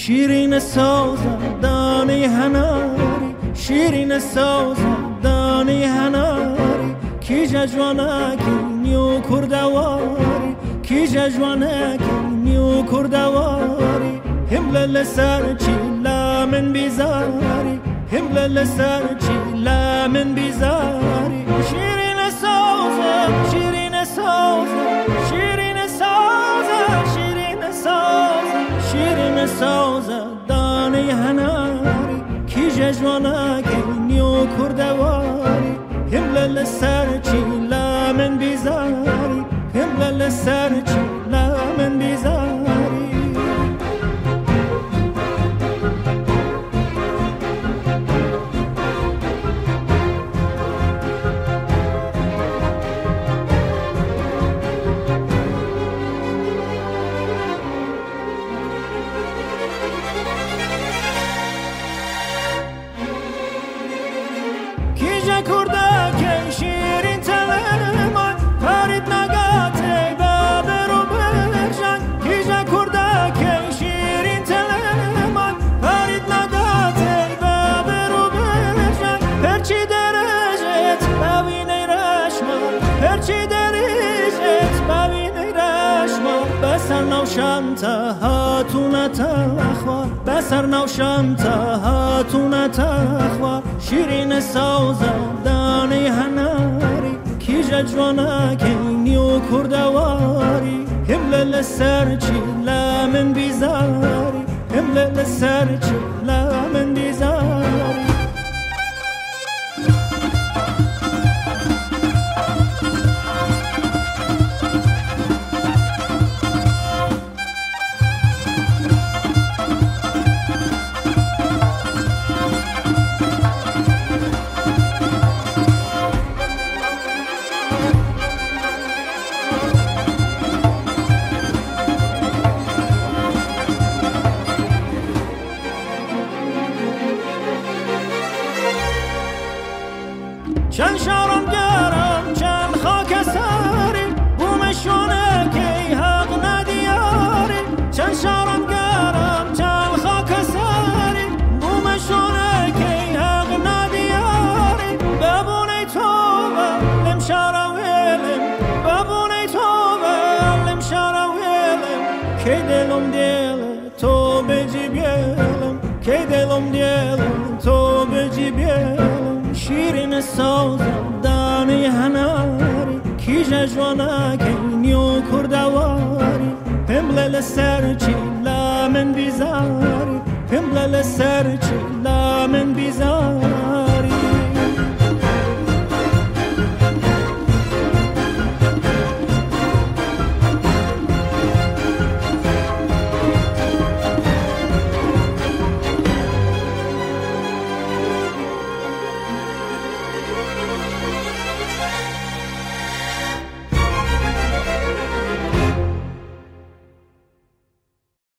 شیرین سازم دانی هناری شیرین سازم دانی هناری کی جوانکی نیو کردواری کی جوانکی نیو کردواری همل سر چی لامن بیزاری همل سر چی لامن بیزاری شیرین سازم شیرین سازم شیرین سازم شیرین سازم شیرین سازم دانی هناری کی جوانکی نیو کردواری همل سر چی لامن بیزاری همل سر چی لامن بیزاری نوشمتا هاتون تخوار بسر نوشمتا هاتون تخوار شیرین سازم دانی هناری کی جوانکی نیو کردواری همل سر چی لامن بیزاری همل سر چی لامن بیزاری چند شارم گرم چند خاک ساری بومشونه که حق ندیاری چند شارم گرم چند خاک ساری بومشونه که حق ندیاری ببونی توبه لم شارم ویلم ببونی توبه لم شارم ویلم که دلم دیل تو بجی بیلم که دلم دیل تو بجی بیلم شیرین سازم دانی هناری کی جوانکی نیو کردواری همل سر چی لامن بیزاری همل سر چی لامن بیزاری